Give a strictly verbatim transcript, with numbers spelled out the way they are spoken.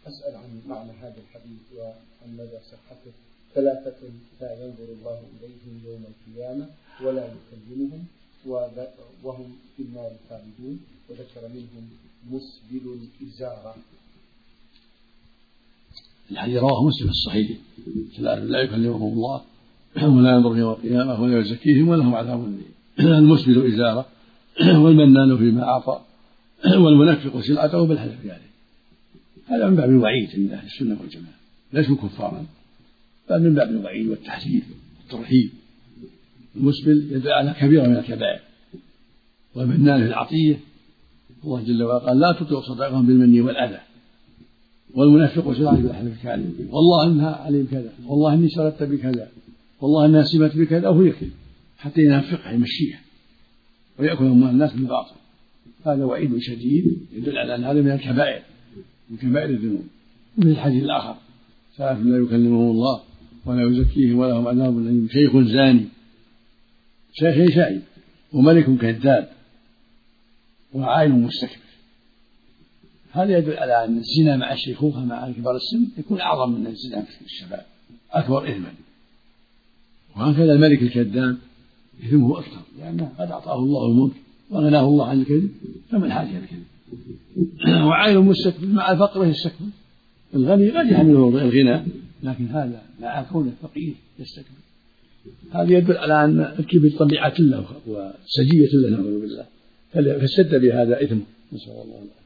أسأل عن معنى هذا الحديث وعن مدى صحته. ثلاثة لا ينظر الله إليهم يوم القيامة ولا يكلمهم وهم في النار خالدون، وذكر منهم مسبل إزارة. الحديث رواه مسلم الصحيح: ثلاثة لا يكلمهم الله ولا ينظر يوم القيامة ولا يزكيهم ولهم عذاب أليم: المسبل إزارة، والمنان فيما أعطى، والمنفق سلعته بالحلف عليه. هذا من باب الوعيد عند أهل السنة والجماعة، ليسوا كفارا بل من باب الوعيد والتحذير والترهيب. المسبل يدل على كبيرة من الكبائر. والمنان في العطية، الله جل وعلا قال: لا تطيعوا صدقهم بالمن والأذى. والمنفق سلعته بالحلف عليه: والله إنها عليهم كذا، والله إني شردت بكذا، والله إنها سمت بكذا، وهو يكذب حتى ينفقها يمشيها ويأكل أموال الناس بالباطل. هذا وعيد شديد يدل على أن هذا من الكبائر، من كبائر الذنوب. وفي الحديث الآخر: ثلاث لا يكلمهم الله ولا يزكيهم ولهم عذاب أليم: شيخ زاني، شيخ شائب، وملك كذاب، وعائل مستكبر. هذا يدل على أن الزنا مع الشيخوخة مع كبار السن يكون أعظم من الزنا في الشباب، أكبر إثما. وهكذا الملك الكذاب إثمه أكثر، لأنه قد أعطاه الله الملك وغناه الله عن الكذب، فمن حاجة الكذب. وعائل مستكبر مع فقره يستكبر. الغني قد يحمله الغنى، لكن هذا مع كونه فقير يستكبر. هذا يدل على أن الكبر طبيعة له وسجية له، نعوذ بالله، فاشتد بهذا إثمه، نسأل الله العافية.